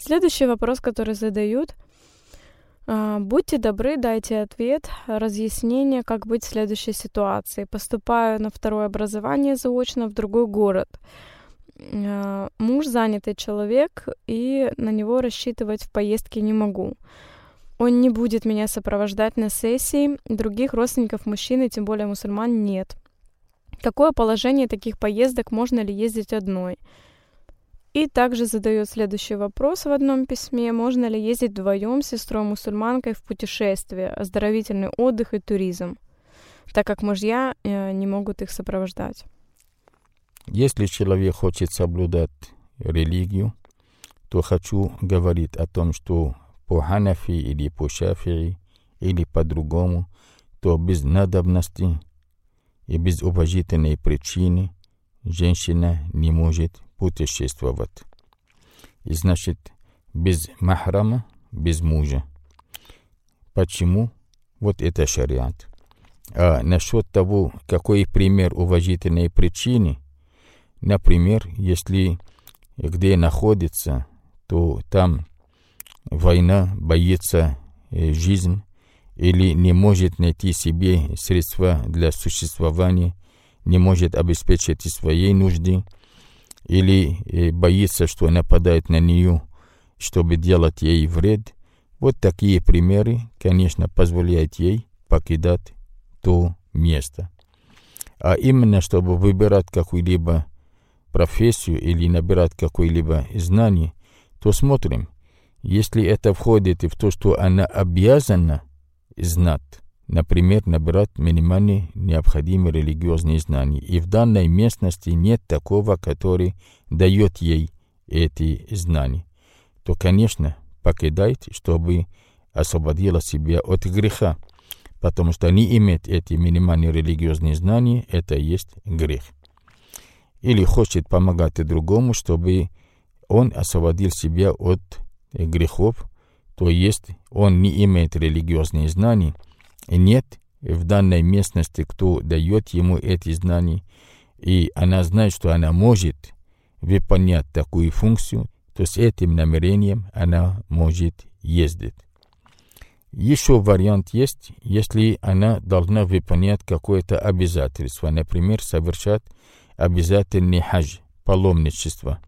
Следующий вопрос, который задают. Будьте добры, дайте ответ, разъяснение, как быть в следующей ситуации. Поступаю на второе образование заочно в другой город. Муж занятый человек, и на него рассчитывать в поездке не могу. Он не будет меня сопровождать на сессии, других родственников мужчины, тем более мусульман, нет. Какое положение таких поездок, можно ли ездить одной? И также задает следующий вопрос в одном письме. Можно ли ездить вдвоем с сестрой-мусульманкой в путешествие, оздоровительный отдых и туризм, так как мужья не могут их сопровождать? Если человек хочет соблюдать религию, то хочу говорить о том, что по Ханафи или по Шафии или по-другому, то без надобности и без уважительной причины женщина не может путешествовать. И значит, без махрама, без мужа. Почему? Вот это шариат. А насчет того, какой пример уважительной причины, например, если где находится, то там война, боится жизнь, или не может найти себе средства для существования, не может обеспечить своей нужды, или боится, что нападает на нее, чтобы делать ей вред. Вот такие примеры, конечно, позволяют ей покидать то место. А именно, чтобы выбирать какую-либо профессию или набирать какое-либо знание, то смотрим, если это входит в то, что она обязана знать, например, набирать минимальные необходимые религиозные знания, и в данной местности нет такого, который дает ей эти знания, то, конечно, покидает, чтобы освободила себя от греха, потому что не иметь эти минимальные религиозные знания, это и есть грех. Или хочет помогать другому, чтобы он освободил себя от грехов, то есть он не имеет религиозные знания, и нет в данной местности, кто дает ему эти знания, и она знает, что она может выполнять такую функцию, то с этим намерением она может ездить. Еще вариант есть, если она должна выполнять какое-то обязательство, например, совершать обязательный хадж, паломничество,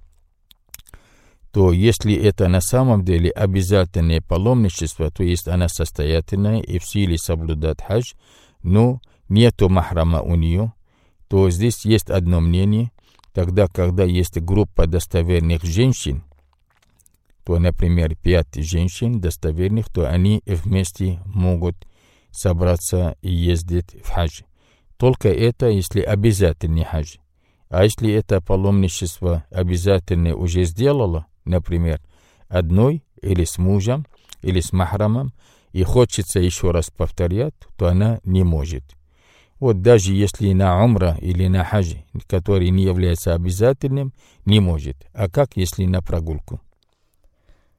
то если это на самом деле обязательное паломничество, то есть она состоятельная и в силе соблюдать хадж, но нету махрама у нее, то здесь есть одно мнение. Тогда, когда есть группа достоверных женщин, то, например, 5 женщин достоверных, то они вместе могут собраться и ездить в хадж. Только это, если обязательный хадж. А если это паломничество обязательное уже сделала, например, одной или с мужем, или с махрамом, и хочется еще раз повторять, то она не может. Вот даже если на умра или на хадж, который не является обязательным, не может. А как если на прогулку?